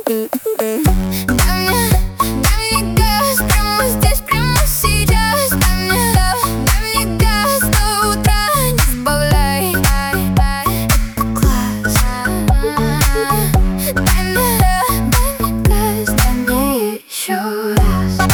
газ прямо здесь, прямо сейчас. Дай мне газ до утра, не сбавляй. Класс. Дай мне газ, дай мне еще раз.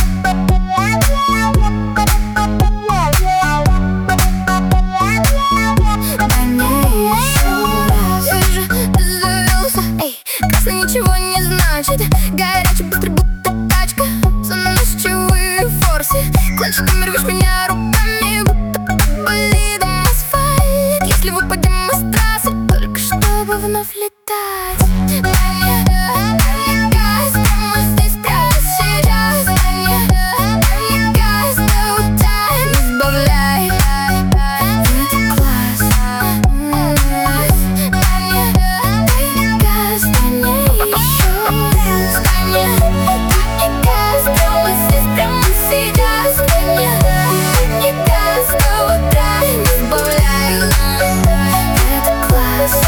Дай мне еще раз. Вижу, ты завелся. Эй, красный ничего не значит. Горячий, быстрый, будто тачка. Заносчивые форсы. Кланчиками рвешь меня руками, будто болит асфальт. Если выпадем мы с трассы, только чтобы вновь летать. Дай мне газ прямо здесь, прямо сейчас. Дай мне газ до утра, не сбавляй. Это класс. Дай мне газ, дай мне еще раз. Дай мне газ прямо здесь, прямо сейчас. Дай мне газ до утра, не сбавляй. Это класс.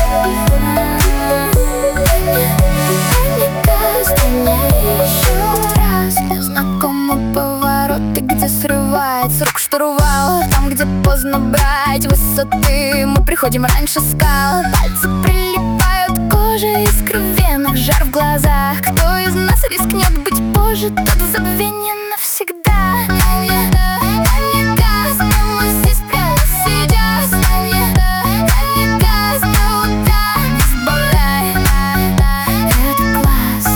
Дай мне газ, дай мне еще раз. Знакомый поворот, и где срывается рук штурвал. Там, где поздно брать высоты, мы приходим раньше скал. Пальцы прилипают к коже, искры в венах, жар в глазах. Кто из нас рискнет быть позже, тот забвенье навсегда. Дай мне газ прямо здесь, прямо сейчас. Дай мне газ до утра, не сбавляй. Это класс.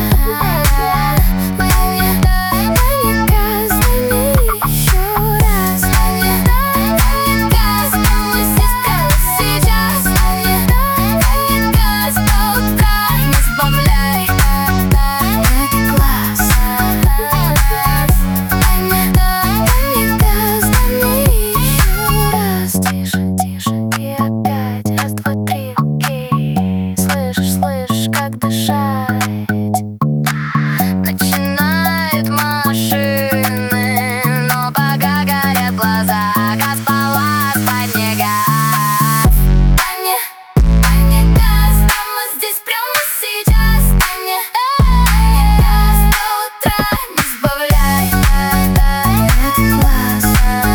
Дай мне газ, дай мне еще раз. Дай мне газ прямо здесь, прямо сейчас. Дай мне газ до утра, не сбавляй. Это класс. Дай мне газ, дай мне еще раз. Тише, тише, и опять. Раз, два, три, окей. Слышишь, как дышать? Начинают машины, но пока горят глаза. Газ, палас, под мне газ. Дай мне газ прямо здесь, прямо сейчас. Дай мне газ до утра, не сбавляй. Это класс.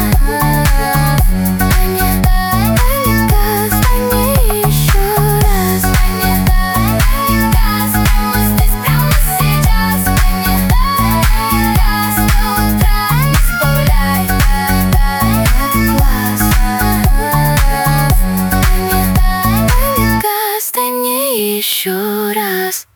Дай мне газ, дай мне еще раз. Дай мне газ прямо здесь, прямо сейчас. Дай мне газ до утра, не сбавляй. Это класс. Дай мне газ, дай мне еще раз.